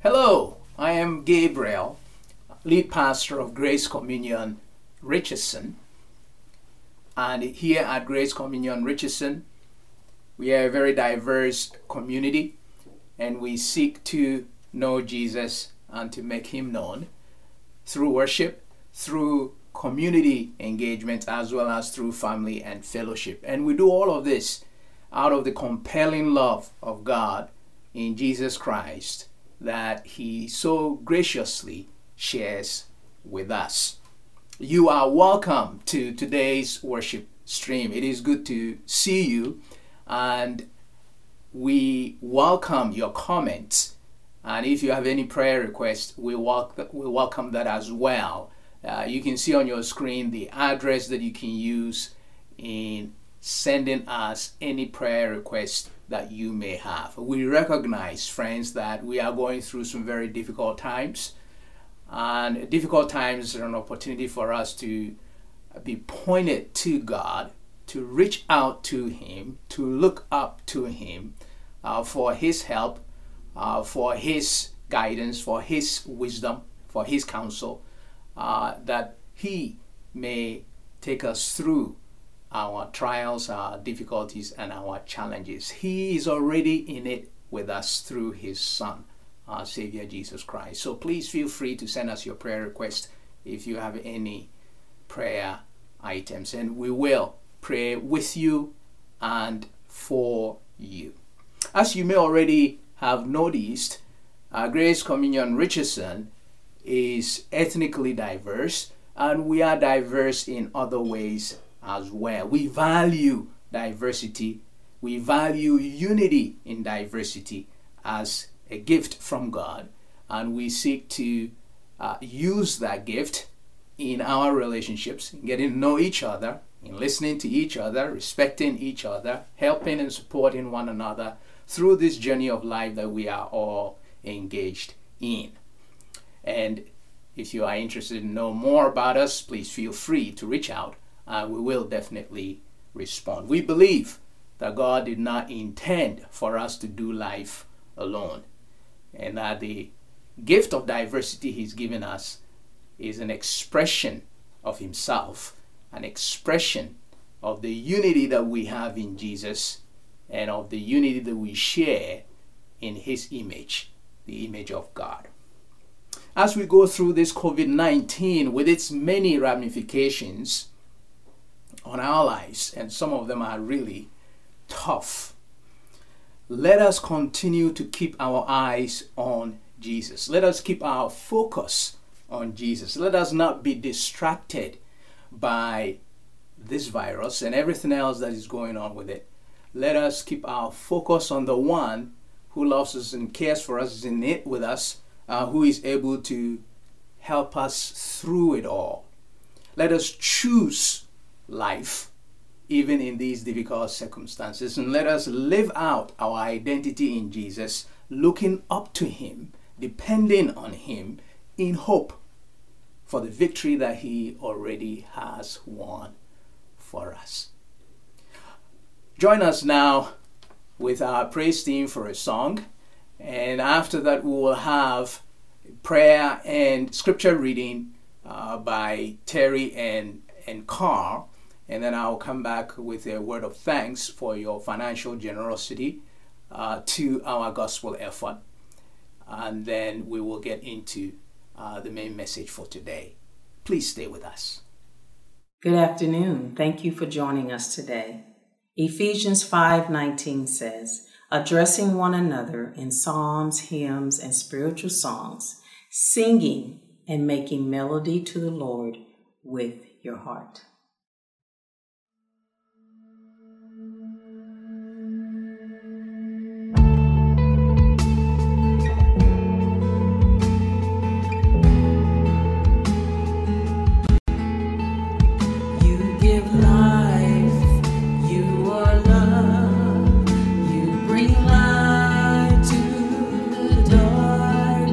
Hello, I am Gabriel, lead pastor of Grace Communion Richardson. And here at Grace Communion Richardson, we are a very diverse community, and we seek to know Jesus and to make him known through worship, through community engagement, as well as through family and fellowship. And we do all of this out of the compelling love of God in Jesus Christ that he so graciously shares with us. You are welcome to today's worship stream. It is good to see you, and we welcome your comments. And if you have any prayer requests, we welcome that as well. You can see on your screen the address that you can use in sending us any prayer request that you may have. We recognize, friends, that we are going through some very difficult times, and difficult times are an opportunity for us to be pointed to God, to reach out to him, to look up to him for his help, for his guidance, for his wisdom, for his counsel, that he may take us through our trials, our difficulties, and our challenges. He is already in it with us through his Son, our Savior Jesus Christ. So please feel free to send us your prayer request if you have any prayer items, and we will pray with you and for you. As you may already have noticed, Grace Communion Richardson is ethnically diverse, and we are diverse in other ways as well. We value diversity. We value unity in diversity as a gift from God, and we seek to use that gift in our relationships, in getting to know each other, in listening to each other, respecting each other, helping and supporting one another through this journey of life that we are all engaged in. And if you are interested to know more about us, please feel free to reach out. We will definitely respond. We believe that God did not intend for us to do life alone, and that the gift of diversity he's given us is an expression of himself, an expression of the unity that we have in Jesus, and of the unity that we share in his image, the image of God. As we go through this COVID-19 with its many ramifications on our lives, and some of them are really tough, let us continue to keep our eyes on Jesus. Let us keep our focus on Jesus. Let us not be distracted by this virus and everything else that is going on with it. Let us keep our focus on the one who loves us and cares for us, is in it with us, who is able to help us through it all. Let us choose life even in these difficult circumstances, and let us live out our identity in Jesus, looking up to him, depending on him, in hope for the victory that he already has won for us. Join us now with our praise team for a song, and after that we will have prayer and scripture reading by Terry and Carl. And then I'll come back with a word of thanks for your financial generosity to our gospel effort. And then we will get into the main message for today. Please stay with us. Good afternoon. Thank you for joining us today. Ephesians 5:19 says, addressing one another in psalms, hymns, and spiritual songs, singing and making melody to the Lord with your heart.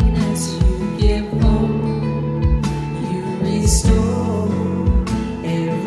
Restore every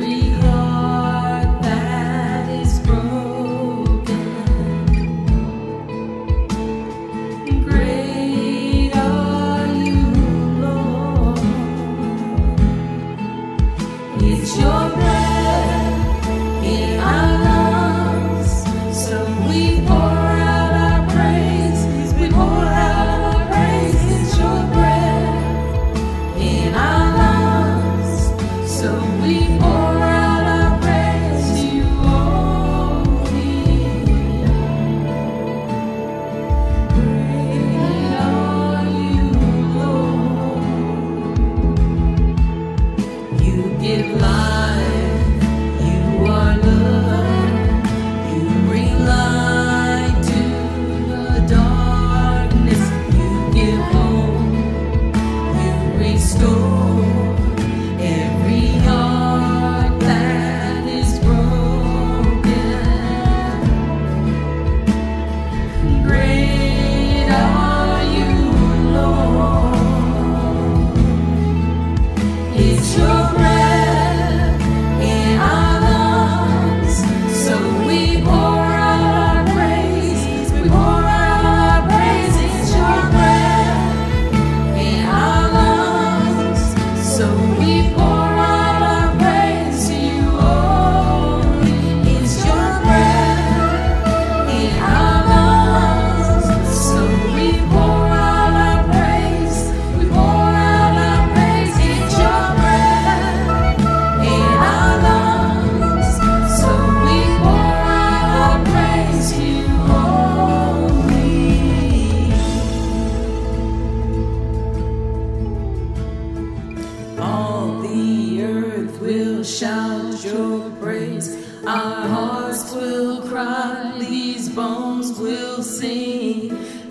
bones will sing,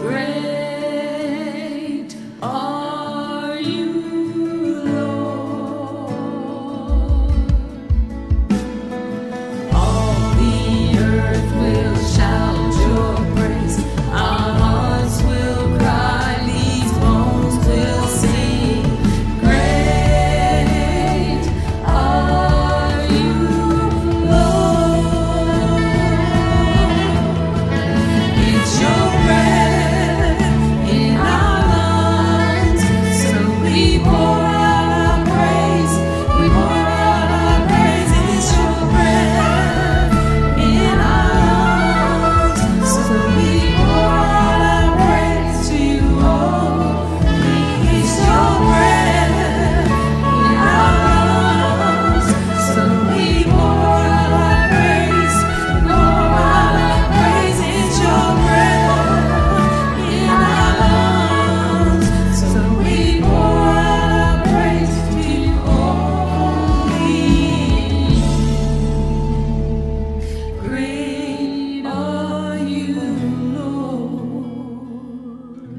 great are you, Lord. All the earth will shout your praise. Our hearts will cry, these bones will sing, great are you, Lord. It's your breath in our lungs, so we pour out our praise. We pour out our praise. It's your breath in our lungs, so we pour out our praise to you only. It's your breath in our lungs, so we pour out our praise. Pour out our praise. It's your breath in our lungs, so we pour out our praise to you only. Great are you, Lord.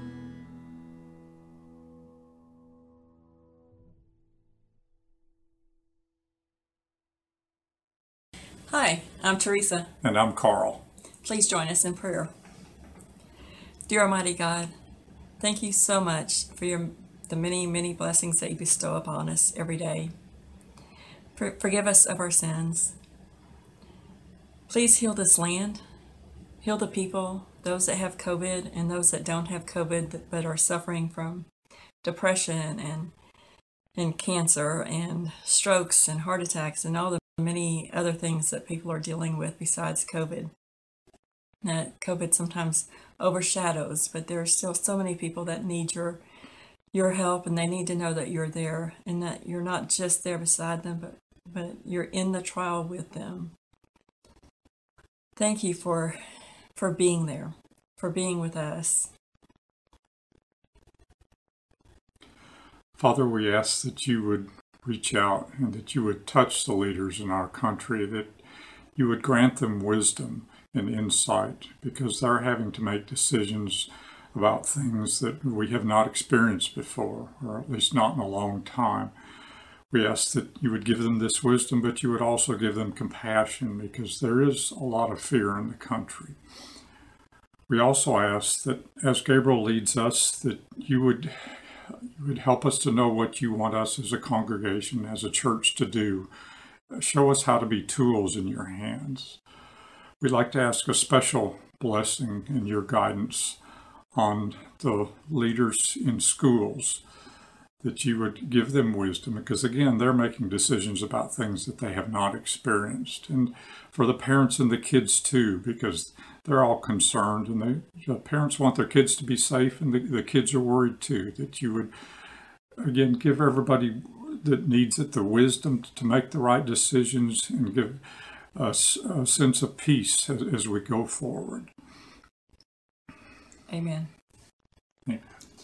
Hi, I'm Teresa. And I'm Carl. Please join us in prayer. Dear Almighty God, thank you so much for the many, many blessings that you bestow upon us every day. Forgive us of our sins. Please heal this land, heal the people, those that have COVID and those that don't have COVID but are suffering from depression and cancer and strokes and heart attacks and all the many other things that people are dealing with besides COVID. That COVID sometimes overshadows, but there are still so many people that need your help, and they need to know that you're there and that you're not just there beside them, but you're in the trial with them. Thank you for being there, for being with us. Father, we ask that you would reach out and that you would touch the leaders in our country, that you would grant them wisdom and insight, because they're having to make decisions about things that we have not experienced before, or at least not in a long time. We ask that you would give them this wisdom, but you would also give them compassion, because there is a lot of fear in the country. We also ask that as Gabriel leads us, that you would help us to know what you want us as a congregation, as a church to do. Show us how to be tools in your hands. We'd like to ask a special blessing in your guidance on the leaders in schools, that you would give them wisdom, because again, they're making decisions about things that they have not experienced. And for the parents and the kids too, because they're all concerned, and the parents want their kids to be safe, and the kids are worried too, that you would, again, give everybody that needs it the wisdom to make the right decisions and give us a sense of peace as we go forward. Amen. Yeah.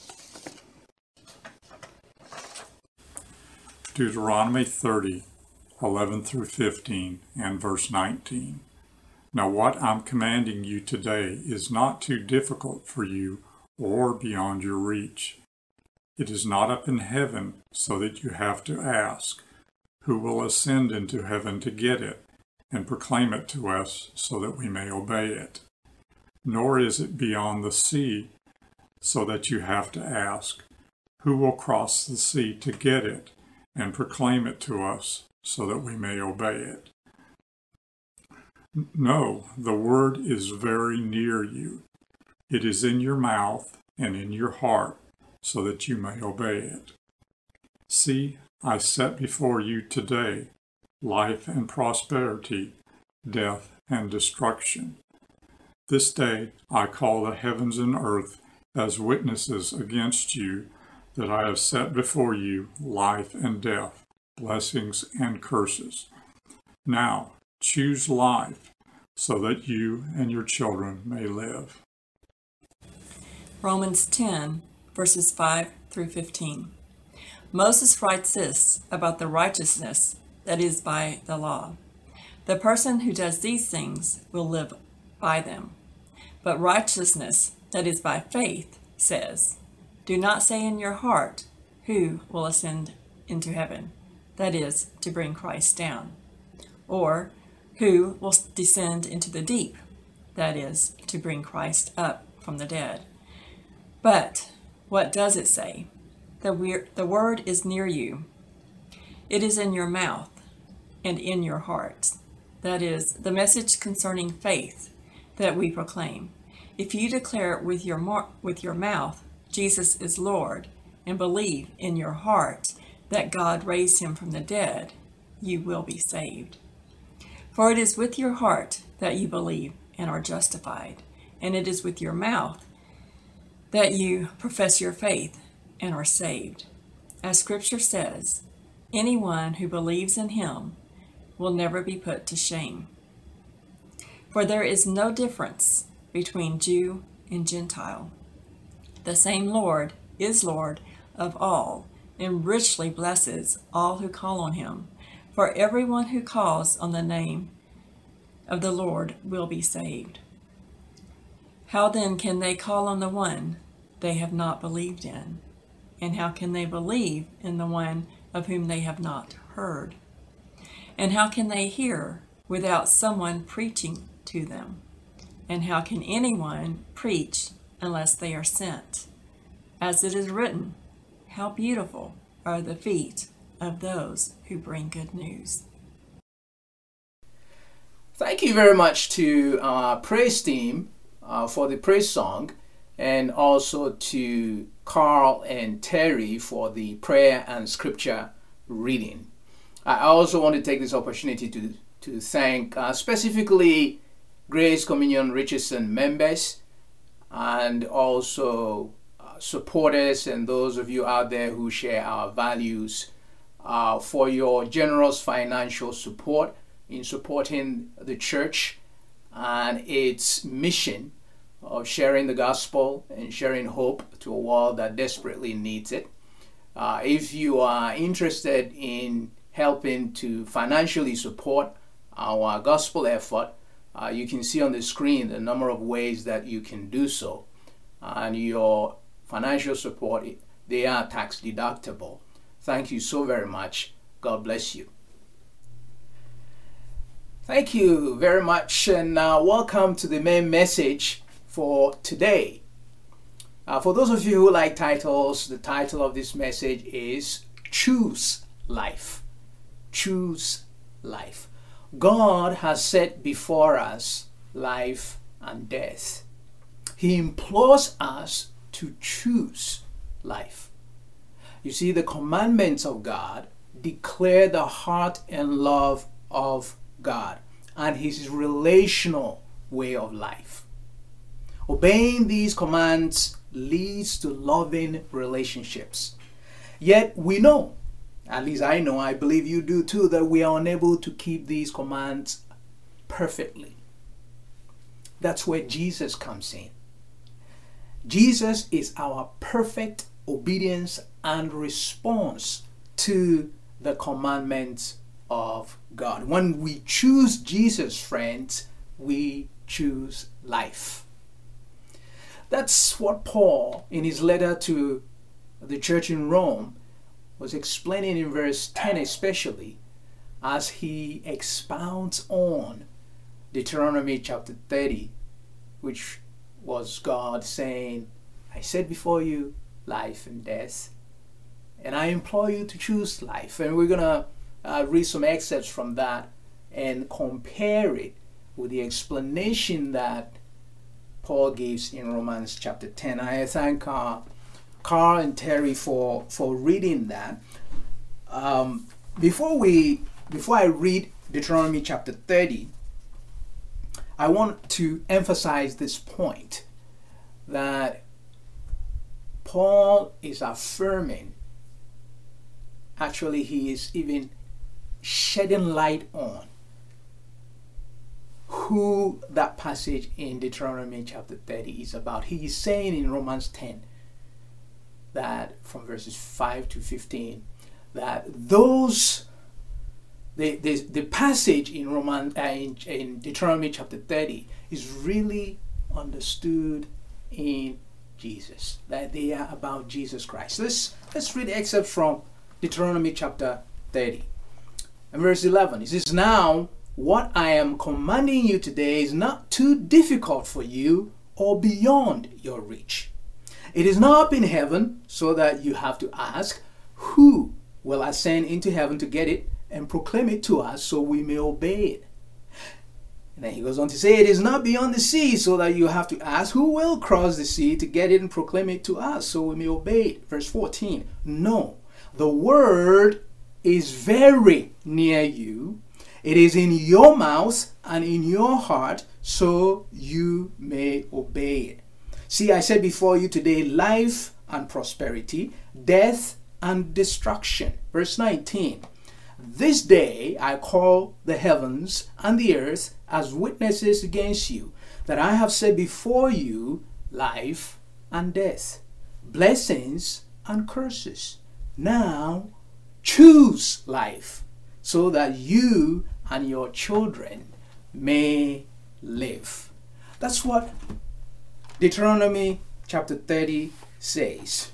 Deuteronomy 30, 11 through 15, and verse 19. Now what I'm commanding you today is not too difficult for you or beyond your reach. It is not up in heaven so that you have to ask, who will ascend into heaven to get it and proclaim it to us so that we may obey it. Nor is it beyond the sea so that you have to ask, who will cross the sea to get it and proclaim it to us so that we may obey it. No, the word is very near you. It is in your mouth and in your heart so that you may obey it. See, I set before you today life and prosperity, death and destruction. This day I call the heavens and earth as witnesses against you that I have set before you life and death, blessings and curses. Now choose life so that you and your children may live. Romans 10, verses 5 through 15. Moses writes this about the righteousness that is by the law. The person who does these things will live by them. But righteousness that is by faith says, do not say in your heart, who will ascend into heaven, that is, to bring Christ down, or who will descend into the deep, that is, to bring Christ up from the dead. But what does it say? The word is near you. It is in your mouth and in your heart. That is, the message concerning faith that we proclaim. If you declare with your mouth Jesus is Lord, and believe in your heart that God raised him from the dead, you will be saved. For it is with your heart that you believe and are justified, and it is with your mouth that you profess your faith and are saved. As Scripture says, anyone who believes in him will never be put to shame. For there is no difference between Jew and Gentile. The same Lord is Lord of all, and richly blesses all who call on him. For everyone who calls on the name of the Lord will be saved. How then can they call on the one they have not believed in? And how can they believe in the one of whom they have not heard? And how can they hear without someone preaching to them? And how can anyone preach unless they are sent? As it is written, how beautiful are the feet of those who bring good news. Thank you very much to our praise team for the praise song, and also to Carl and Terry for the prayer and scripture reading. I also want to take this opportunity to thank specifically Grace Communion Richardson members, and also supporters and those of you out there who share our values, for your generous financial support in supporting the church and its mission of sharing the gospel and sharing hope to a world that desperately needs it. If you are interested in helping to financially support our gospel effort, you can see on the screen the number of ways that you can do so. And your financial support, they are tax deductible. Thank you so very much. God bless you. Thank you very much, and welcome to the main message for today. For those of you who like titles, the title of this message is Choose Life. Choose life. God has set before us life and death. He implores us to choose life. You see, the commandments of God declare the heart and love of God and his relational way of life. Obeying these commands leads to loving relationships. Yet we know, at least I know, I believe you do too, that we are unable to keep these commands perfectly. That's where Jesus comes in. Jesus is our perfect obedience and response to the commandments of God. When we choose Jesus, friends, we choose life. That's what Paul, in his letter to the church in Rome, was explaining in verse 10 especially, as he expounds on Deuteronomy chapter 30, which was God saying, I set before you life and death, and I implore you to choose life. And we're going to read some excerpts from that and compare it with the explanation that Paul gives in Romans chapter 10. I thank Carl and Terry for reading that. Before I read Deuteronomy chapter 30, I want to emphasize this point, that Paul is affirming, actually he is even shedding light on who that passage in Deuteronomy chapter 30 is about. He is saying in Romans 10 that from verses 5 to 15 that the passage in in Deuteronomy chapter 30 is really understood in Jesus, that they are about Jesus Christ. Let's read excerpts from Deuteronomy chapter 30 and verse 11. It says, "Now what I am commanding you today is not too difficult for you or beyond your reach. It is not up in heaven so that you have to ask, who will ascend into heaven to get it and proclaim it to us so we may obey it? And then he goes on to say, it is not beyond the sea so that you have to ask, who will cross the sea to get it and proclaim it to us so we may obey it? Verse 14, no, the word is very near you. It is in your mouth and in your heart so you may obey it. See, I said before you today, life and prosperity, death and destruction. Verse 19, this day I call the heavens and the earth as witnesses against you, that I have set before you life and death, blessings and curses. Now choose life, so that you and your children may live. That's what Deuteronomy chapter 30 says.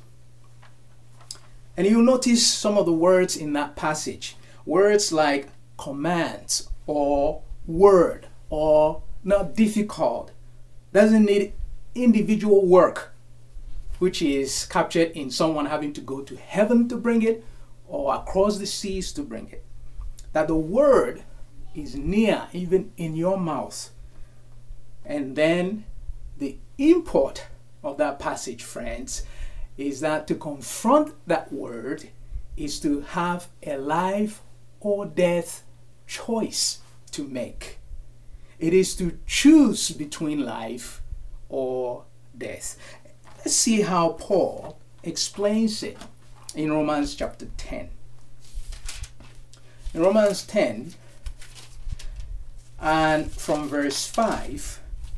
And you'll notice some of the words in that passage. Words like commands or word or not difficult. Doesn't need individual work, which is captured in someone having to go to heaven to bring it or across the seas to bring it. That the word is near, even in your mouth. And then the import of that passage, friends, is that to confront that word is to have a life or death choice to make. It is to choose between life or death. Let's see how Paul explains it in Romans chapter 10. In Romans 10, and from verse 5,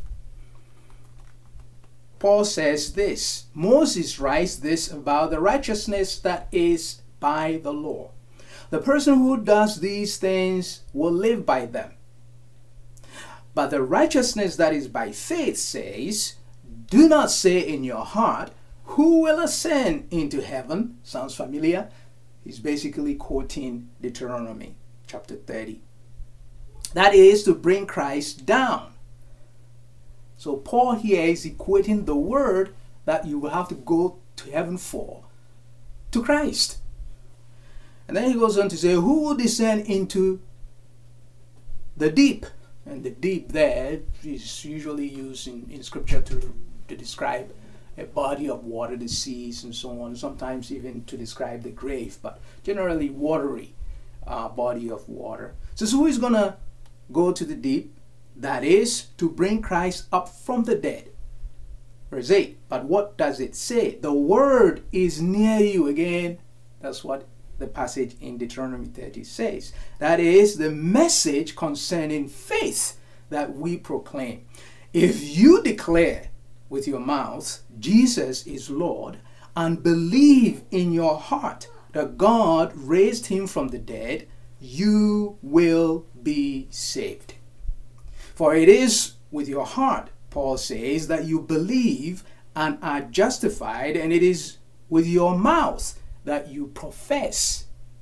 Paul says this, Moses writes this about the righteousness that is by the law. The person who does these things will live by them. But the righteousness that is by faith says, do not say in your heart, who will ascend into heaven? Sounds familiar? He's basically quoting Deuteronomy chapter 30. That is to bring Christ down. So Paul here is equating the word that you will have to go to heaven for to Christ. And then he goes on to say, who will descend into the deep? And the deep there is usually used in scripture to describe a body of water, the seas and so on, sometimes even to describe the grave, but generally watery body of water. So who is going to go to the deep? That is to bring Christ up from the dead. Verse 8, but what does it say? The word is near you. Again, that's what the passage in Deuteronomy 30 says. That is the message concerning faith that we proclaim. If you declare with your mouth Jesus is Lord and believe in your heart that God raised him from the dead, you will be saved. For it is with your heart, Paul says, that you believe and are justified, and it is with your mouth that you profess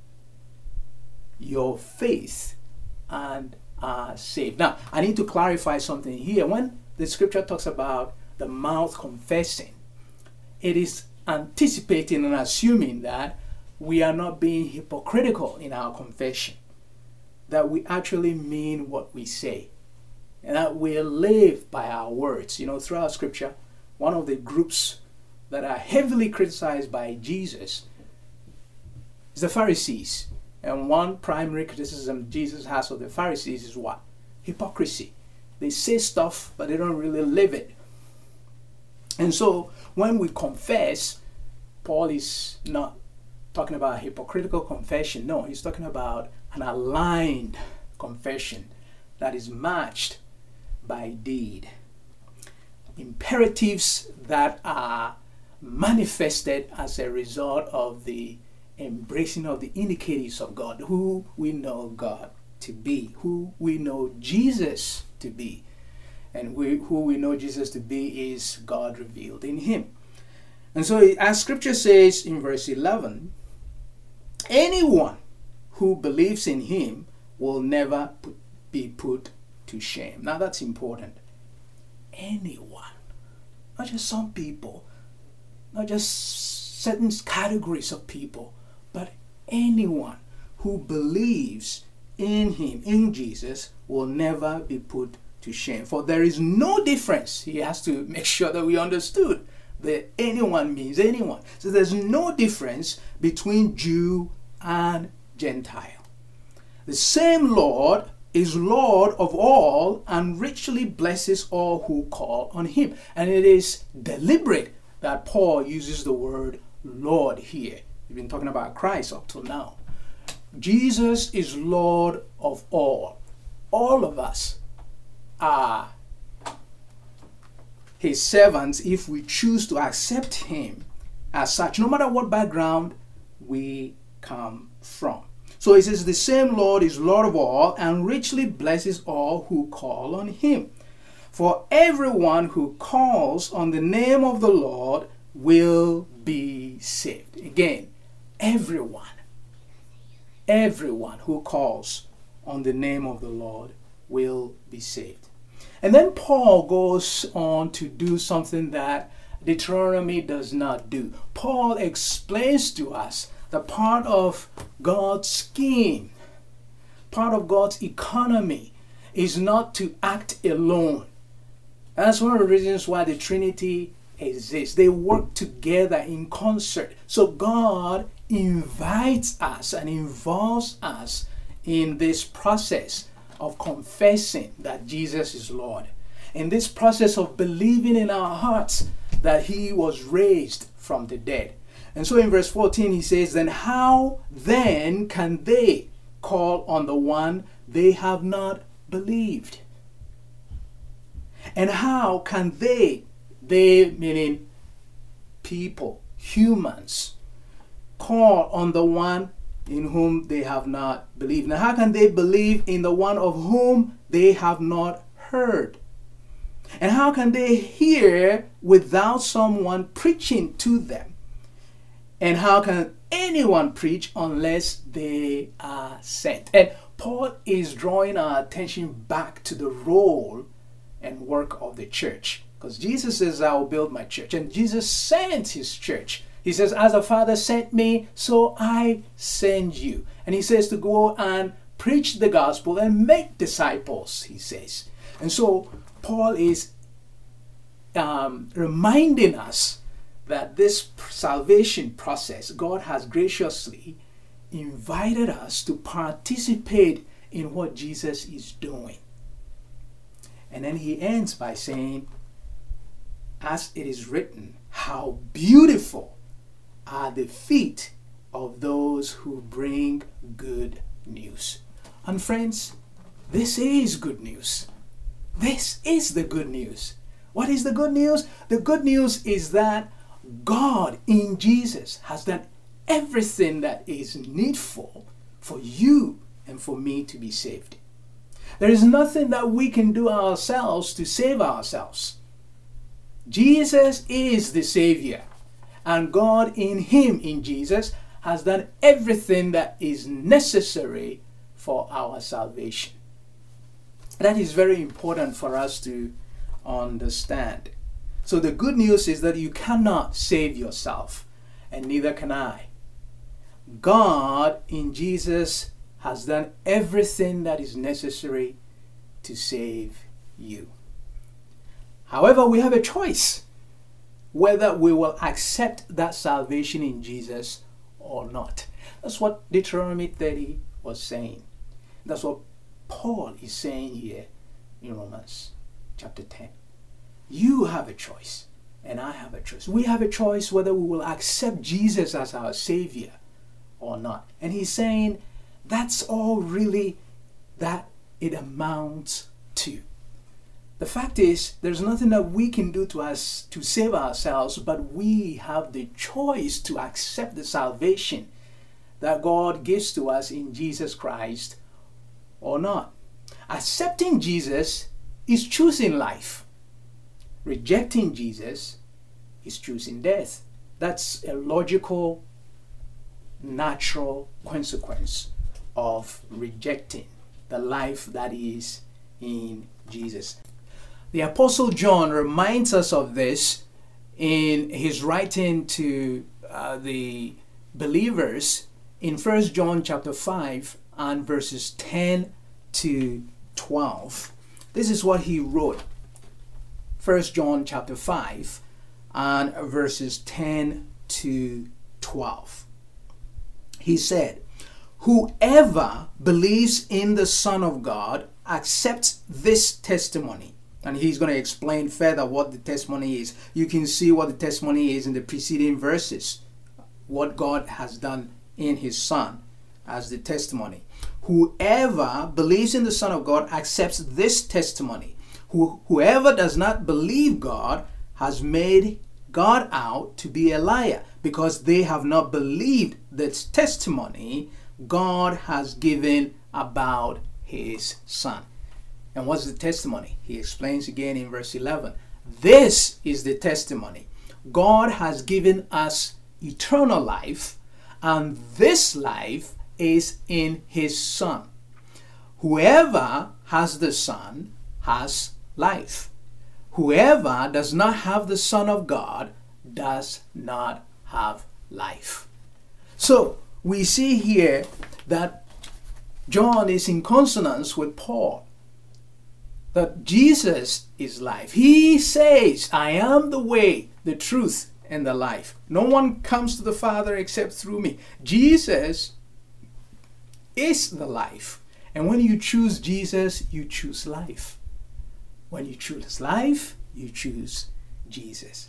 your faith and are saved. Now, I need to clarify something here. When the scripture talks about the mouth confessing, it is anticipating and assuming that we are not being hypocritical in our confession, that we actually mean what we say, and that we live by our words. You know, throughout scripture, one of the groups that are heavily criticized by Jesus is the Pharisees. And one primary criticism Jesus has of the Pharisees is what? Hypocrisy. They say stuff, but they don't really live it. And so when we confess, Paul is not talking about a hypocritical confession. No, he's talking about an aligned confession that is matched by deed. Imperatives that are manifested as a result of the embracing of the indicators of God, who we know God to be, who we know Jesus to be. And who we know Jesus to be is God revealed in him. And so as scripture says in verse 11, anyone who believes in him will never be put to shame. Now that's important. Anyone. Not just some people. Not just certain categories of people. But anyone who believes in him, in Jesus, will never be put to shame. For there is no difference. He has to make sure that we understood that anyone means anyone. So there's no difference between Jew and Gentile. The same Lord is Lord of all and richly blesses all who call on him. And it is deliberate that Paul uses the word Lord here. We've been talking about Christ up till now. Jesus is Lord of all. All of us are his servants if we choose to accept him as such, no matter what background we come from. So it says the same Lord is Lord of all and richly blesses all who call on him. For everyone who calls on the name of the Lord will be saved. Again, everyone who calls on the name of the Lord will be saved. And then Paul goes on to do something that Deuteronomy does not do. Paul explains to us that part of God's scheme, part of God's economy is not to act alone. That's one of the reasons why the Trinity exists. They work together in concert. So God invites us and involves us in this process of confessing that Jesus is Lord. In this process of believing in our hearts that he was raised from the dead. And so in verse 14 he says, then how then can they call on the one they have not believed? And how can they meaning people, humans, call on the one in whom they have not believed? Now, how can they believe in the one of whom they have not heard? And how can they hear without someone preaching to them? And how can anyone preach unless they are sent? And Paul is drawing our attention back to the role and work of the church. Because Jesus says, I will build my church. And Jesus sent his church. He says, as the Father sent me, so I send you. And he says to go and preach the gospel and make disciples, he says. And so Paul is reminding us that this salvation process, God has graciously invited us to participate in what Jesus is doing. And then he ends by saying, as it is written, how beautiful are the feet of those who bring good news. And friends, this is good news. This is the good news. What is the good news? The good news is that God in Jesus has done everything that is needful for you and for me to be saved. There is nothing that we can do ourselves to save ourselves. Jesus is the Savior, and God in him, in Jesus, has done everything that is necessary for our salvation. That is very important for us to understand. So the good news is that you cannot save yourself, and neither can I. God in Jesus has done everything that is necessary to save you. However, we have a choice whether we will accept that salvation in Jesus or not. That's what Deuteronomy 30 was saying. That's what Paul is saying here in Romans chapter 10. You have a choice, and I have a choice. We have a choice whether we will accept Jesus as our Savior or not. And he's saying that's all really that it amounts to. The fact is, there's nothing that we can do to save ourselves, but we have the choice to accept the salvation that God gives to us in Jesus Christ or not. Accepting Jesus is choosing life. Rejecting Jesus is choosing death. That's a logical, natural consequence of rejecting the life that is in Jesus. The Apostle John reminds us of this in his writing to the believers in 1 John chapter 5 and verses 10 to 12. This is what he wrote. 1 John chapter 5 and verses 10 to 12. He said, "Whoever believes in the Son of God accepts this testimony." And he's going to explain further what the testimony is. You can see what the testimony is in the preceding verses. What God has done in his Son as the testimony. Whoever believes in the Son of God accepts this testimony. Whoever does not believe God has made God out to be a liar, because they have not believed this testimony God has given about his Son. And what's the testimony? He explains again in verse 11. This is the testimony. God has given us eternal life, and this life is in his Son. Whoever has the Son has life. Whoever does not have the Son of God does not have life. So we see here that John is in consonance with Paul, that Jesus is life. He says, "I am the way, the truth, and the life. No one comes to the Father except through me." Jesus is the life. And when you choose Jesus, you choose life. When you choose life, you choose Jesus.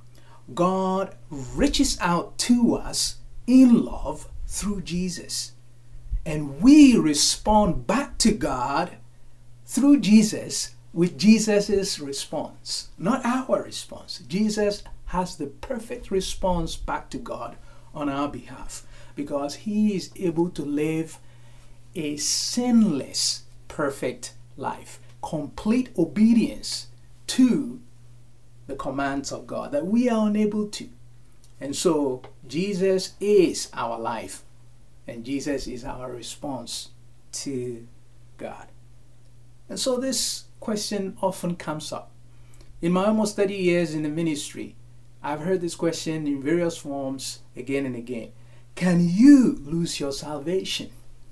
God reaches out to us in love through Jesus. And we respond back to God through Jesus with Jesus' response, not our response. Jesus has the perfect response back to God on our behalf, because he is able to live a sinless, perfect life, complete obedience to the commands of God that we are unable to. And so Jesus is our life, and Jesus is our response to God. And so this question often comes up. In my almost 30 years in the ministry, I've heard this question in various forms again and again. Can you lose your salvation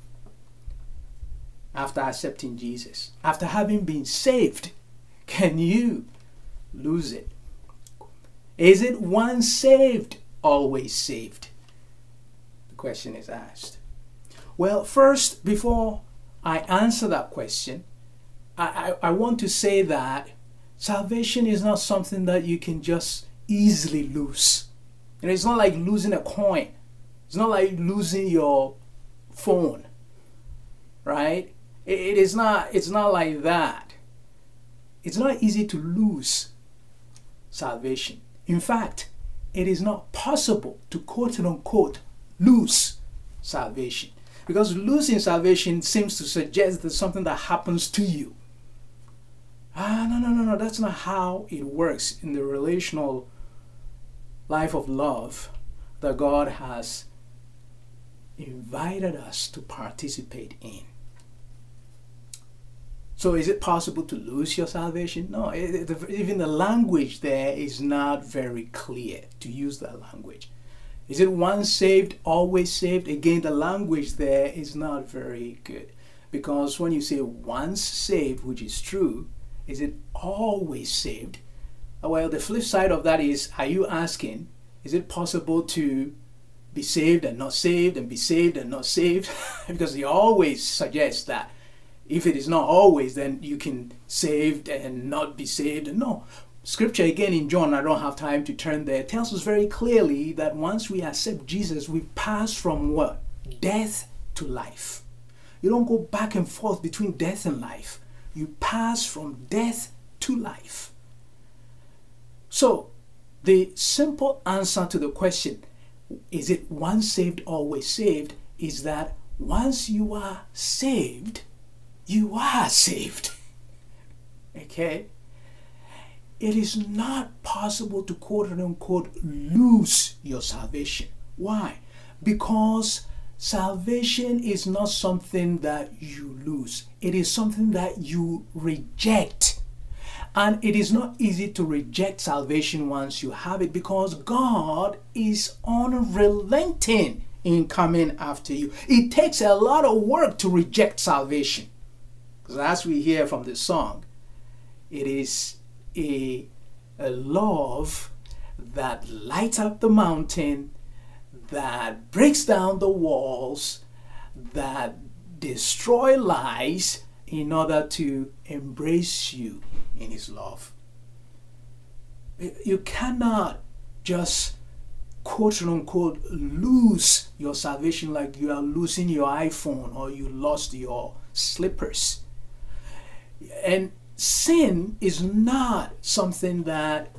after accepting Jesus? After having been saved, can you lose it? Is it once saved, always saved? The question is asked. Well, first, before I answer that question, I want to say that salvation is not something that you can just easily lose. And it's not like losing a coin. It's not like losing your phone, right? It's not like that. It's not easy to lose salvation. In fact, it is not possible to quote and unquote lose salvation, because losing salvation seems to suggest that something that happens to you. No, that's not how it works in the relational life of love that God has invited us to participate in. So is it possible to lose your salvation? No, even the language there is not very clear to use that language. Is it once saved, always saved? Again, the language there is not very good, because when you say once saved, which is true, is it always saved? Well, the flip side of that is, are you asking, is it possible to be saved and not saved, and be saved and not saved? Because he always suggests that if it is not always, then you can saved and not be saved. No. Scripture again in John, I don't have time to turn there, tells us very clearly that once we accept Jesus, we pass from what? Death to life. You don't go back and forth between death and life. You pass from death to life. So, the simple answer to the question, is it once saved, always saved, is that once you are saved, you are saved. Okay? It is not possible to quote unquote lose your salvation. Why? Because salvation is not something that you lose. It is something that you reject. And it is not easy to reject salvation once you have it, because God is unrelenting in coming after you. It takes a lot of work to reject salvation. Because as we hear from the song, it is a love that lights up the mountain, that breaks down the walls, that destroy lies in order to embrace you in his love. You cannot just quote unquote lose your salvation like you are losing your iPhone or you lost your slippers. And sin is not something that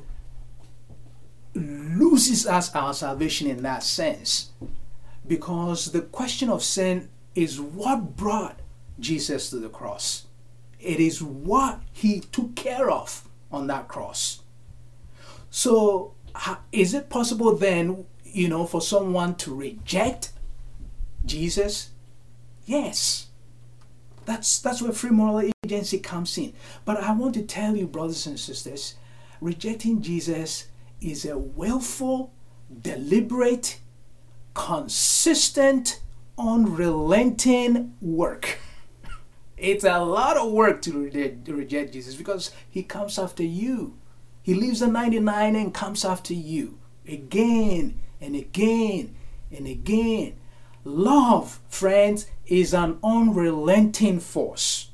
loses us our salvation in that sense, because the question of sin is what brought Jesus to the cross. It is what he took care of on that cross. So is it possible then, for someone to reject Jesus? Yes. That's where free moral agency comes in. But I want to tell you, brothers and sisters, rejecting Jesus is a willful, deliberate, consistent, unrelenting work. It's a lot of work to reject Jesus, because he comes after you. He leaves the 99 and comes after you again and again and again. Love, friends, is an unrelenting force.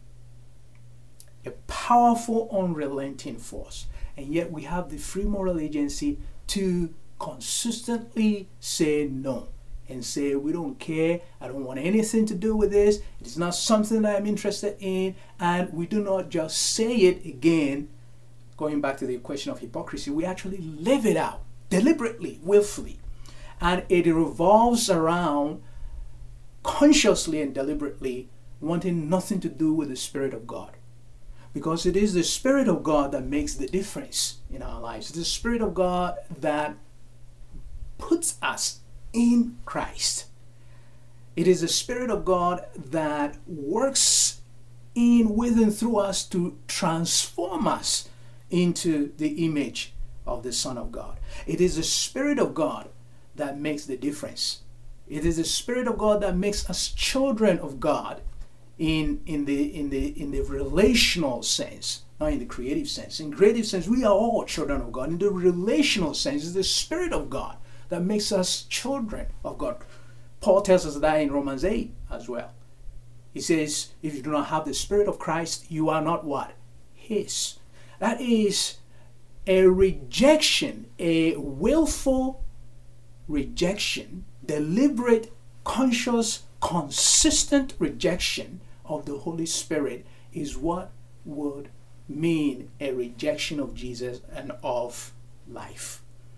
A powerful, unrelenting force. And yet we have the free moral agency to consistently say no. And say, we don't care, I don't want anything to do with this, it's not something that I'm interested in. And we do not just say it again, going back to the question of hypocrisy, we actually live it out, deliberately, willfully. And it revolves around consciously and deliberately wanting nothing to do with the Spirit of God. Because it is the Spirit of God that makes the difference in our lives. It's the Spirit of God that puts us in Christ. It is the Spirit of God that works in, with, and through us to transform us into the image of the Son of God. It is the Spirit of God that makes the difference. It is the Spirit of God that makes us children of God in the relational sense, not in the creative sense. In creative sense, we are all children of God. In the relational sense, it's the Spirit of God that makes us children of God. Paul tells us that in Romans 8 as well. He says, if you do not have the Spirit of Christ, you are not what? His. That is a rejection, a willful rejection, deliberate, conscious, consistent rejection of the Holy Spirit is what would mean a rejection of Jesus and of life.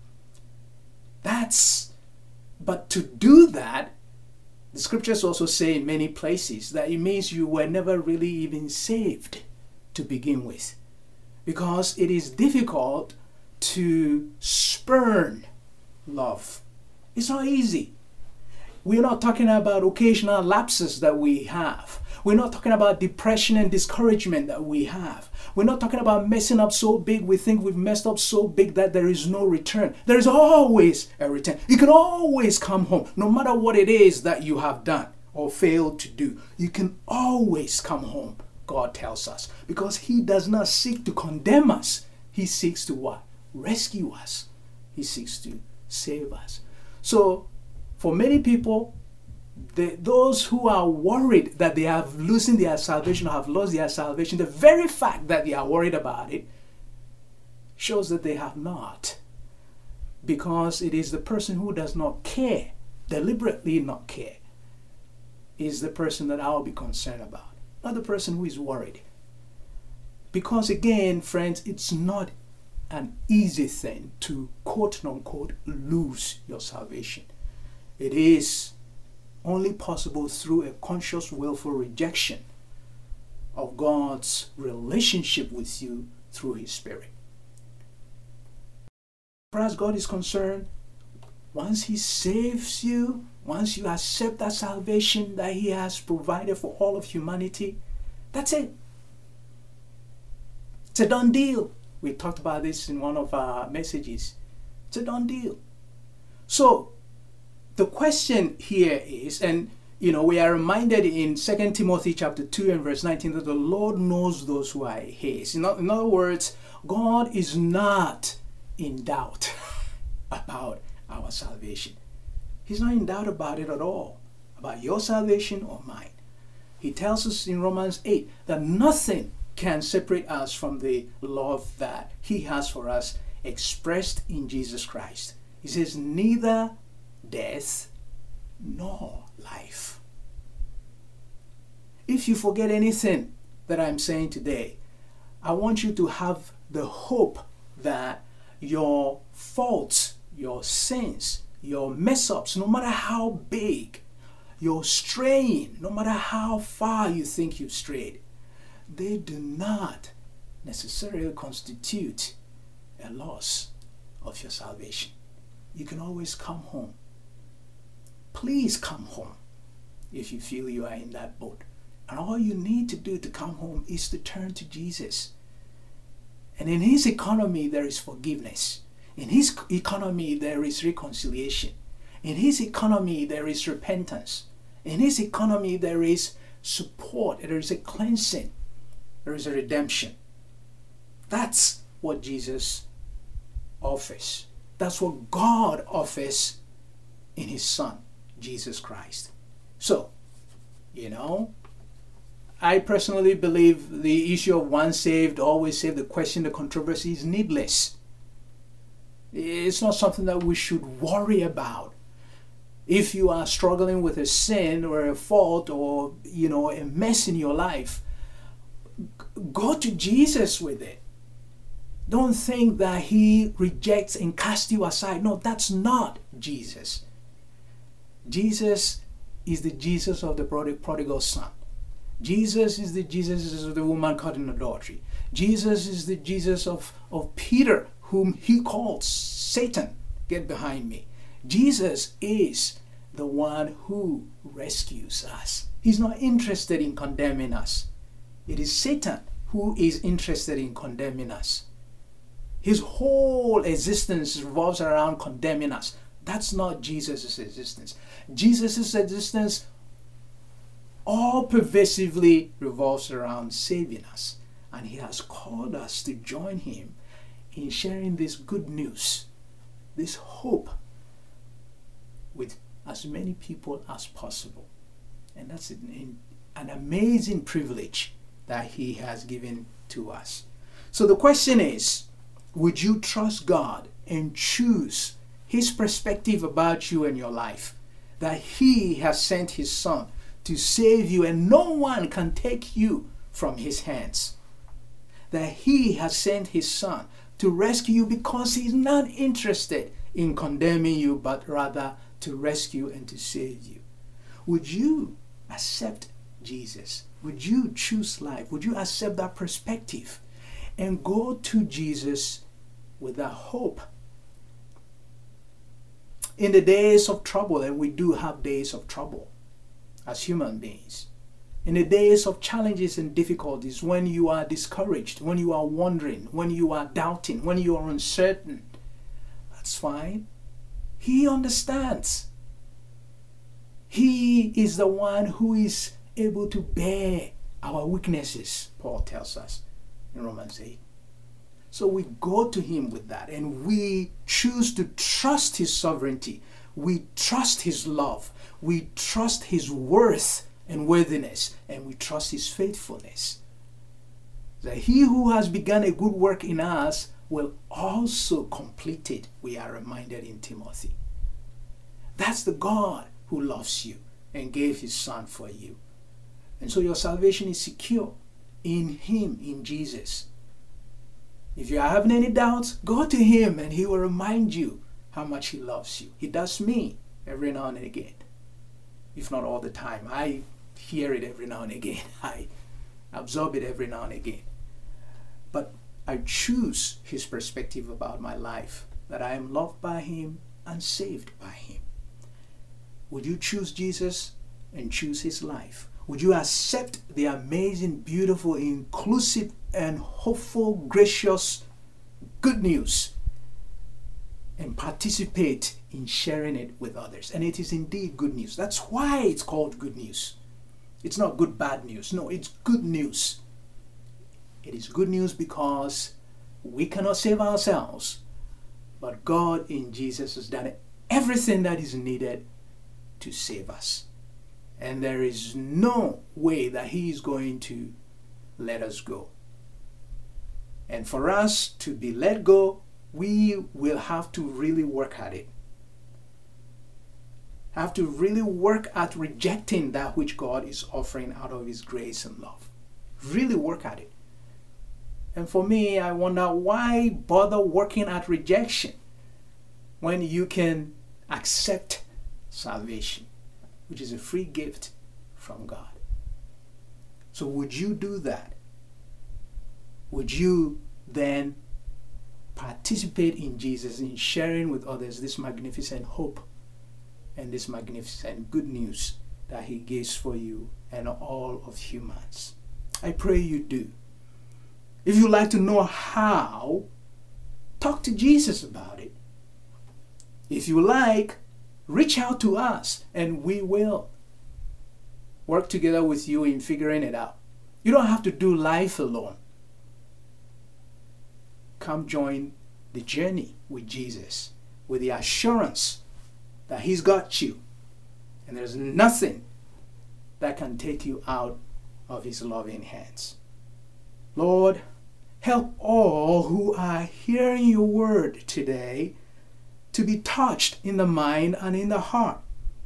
But to do that, the scriptures also say in many places that it means you were never really even saved to begin with. Because it is difficult to spurn love. It's not easy. We're not talking about occasional lapses that we have. We're not talking about depression and discouragement that we have. We're not talking about messing up so big we think we've messed up so big that there is no return. There is always a return. You can always come home, no matter what it is that you have done or failed to do. You can always come home, God tells us, because he does not seek to condemn us. He seeks to what? Rescue us. He seeks to save us. So for many people, those who are worried that they have losing their salvation or have lost their salvation, the very fact that they are worried about it shows that they have not. Because it is the person who does not care, deliberately not care, is the person that I'll be concerned about, not the person who is worried. Because again, friends, it's not an easy thing to quote unquote lose your salvation. It is only possible through a conscious, willful rejection of God's relationship with you through His Spirit. As far as God is concerned, once He saves you, once you accept that salvation that He has provided for all of humanity, that's it. It's a done deal. We talked about this in one of our messages. It's a done deal. So, the question here is, and we are reminded in 2 Timothy chapter 2 and verse 19 that the Lord knows those who are His. In other words, God is not in doubt about our salvation. He's not in doubt about it at all, about your salvation or mine. He tells us in Romans 8 that nothing can separate us from the love that He has for us expressed in Jesus Christ. He says, neither death nor life. If you forget anything that I'm saying today, I want you to have the hope that your faults, your sins, your mess-ups, no matter how big, your straying, no matter how far you think you've strayed, they do not necessarily constitute a loss of your salvation. You can always come home. Please come home if you feel you are in that boat. And all you need to do to come home is to turn to Jesus. And in His economy, there is forgiveness. In His economy, there is reconciliation. In His economy, there is repentance. In His economy, there is support. There is a cleansing. There is a redemption. That's what Jesus offers. That's what God offers in His Son, Jesus Christ. So, I personally believe the issue of once saved, always saved, the question, the controversy is needless. It's not something that we should worry about. If you are struggling with a sin or a fault or, a mess in your life, go to Jesus with it. Don't think that He rejects and casts you aside. No, that's not Jesus. Jesus is the Jesus of the prodigal son. Jesus is the Jesus of the woman caught in adultery. Jesus is the Jesus of Peter, whom He called Satan, get behind me. Jesus is the one who rescues us. He's not interested in condemning us. It is Satan who is interested in condemning us. His whole existence revolves around condemning us. That's not Jesus' existence. Jesus' existence all pervasively revolves around saving us. And He has called us to join Him in sharing this good news, this hope, with as many people as possible. And that's an amazing privilege that He has given to us. So the question is, would you trust God and choose His perspective about you and your life? That He has sent His Son to save you and no one can take you from His hands. That He has sent His Son to rescue you because He's not interested in condemning you, but rather to rescue and to save you. Would you accept Jesus? Would you choose life? Would you accept that perspective and go to Jesus with that hope? In the days of trouble, and we do have days of trouble as human beings, in the days of challenges and difficulties, when you are discouraged, when you are wondering, when you are doubting, when you are uncertain, that's fine. He understands. He is the one who is able to bear our weaknesses, Paul tells us in Romans 8. So we go to Him with that and we choose to trust His sovereignty. We trust His love. We trust His worth and worthiness, and we trust His faithfulness. That He who has begun a good work in us will also complete it, we are reminded in Timothy. That's the God who loves you and gave His Son for you. And so your salvation is secure in Him, in Jesus. If you are having any doubts, go to Him and He will remind you how much He loves you. He does me every now and again. If not all the time. I hear it every now and again. I absorb it every now and again. But I choose his perspective about my life, that I am loved by him and saved by him. Would you choose Jesus and choose his life? Would you accept the amazing, beautiful, inclusive, and hopeful, gracious good news and participate in sharing it with others? And it is indeed good news. That's why it's called good news. It's not good, bad news. No, it's good news. It is good news because we cannot save ourselves, but God in Jesus has done everything that is needed to save us. And there is no way that he is going to let us go. And for us to be let go, we will have to really work at it. Have to really work at rejecting that which God is offering out of his grace and love. Really work at it. And for me, I wonder, why bother working at rejection when you can accept salvation, which is a free gift from God? So would you do that? Would you then participate in Jesus, in sharing with others this magnificent hope and this magnificent good news that he gives for you and all of humans? I pray you do. If you'd like to know how, talk to Jesus about it. If you like, reach out to us and we will work together with you in figuring it out. You don't have to do life alone. Come join the journey with Jesus with the assurance that he's got you and there's nothing that can take you out of his loving hands. Lord, help all who are hearing your word today to be touched in the mind and in the heart,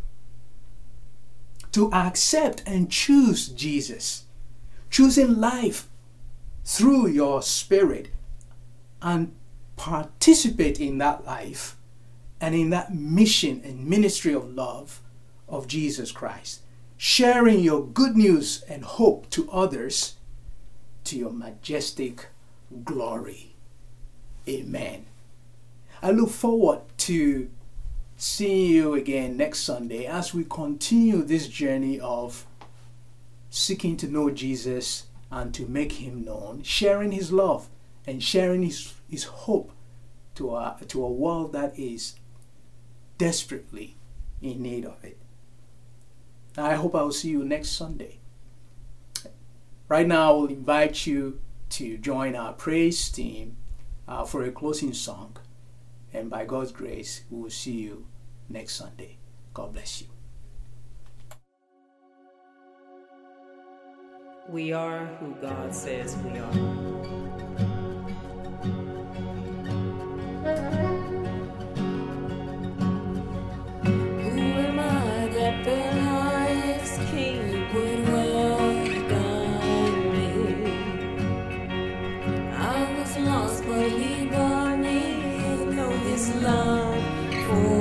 to accept and choose Jesus, choosing life through your Spirit, and participate in that life and in that mission and ministry of love of Jesus Christ, sharing your good news and hope to others to your majestic glory. Amen. I look forward to seeing you again next Sunday as we continue this journey of seeking to know Jesus and to make him known, sharing his love and sharing his hope to a world that is desperately in need of it. I hope I will see you next Sunday. Right now, I will invite you to join our praise team for a closing song. And by God's grace, we will see you next Sunday. God bless you. We are who God says we are. Love for